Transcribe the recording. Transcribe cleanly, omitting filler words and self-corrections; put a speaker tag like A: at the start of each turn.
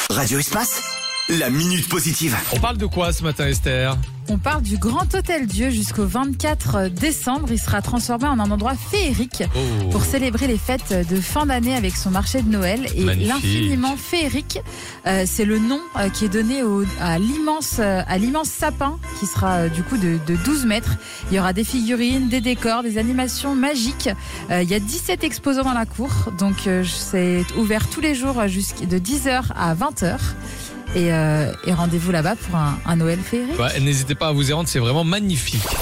A: Radio Espace, la minute positive.
B: On parle de quoi ce matin, Esther?
C: On part du Grand Hôtel Dieu jusqu'au 24 décembre. Il sera transformé en un endroit féerique pour célébrer les fêtes de fin d'année avec son marché de Noël. Et
B: magnifique.
C: L'infiniment féerique, c'est le nom qui est donné à l'immense sapin qui sera du coup de 12 mètres. Il y aura des figurines, des décors, des animations magiques. Il y a 17 exposants dans la cour. Donc c'est ouvert tous les jours de 10h à 20h. Et rendez-vous là-bas pour un Noël féerique.
B: Ouais, n'hésitez pas à vous y rendre, c'est vraiment magnifique.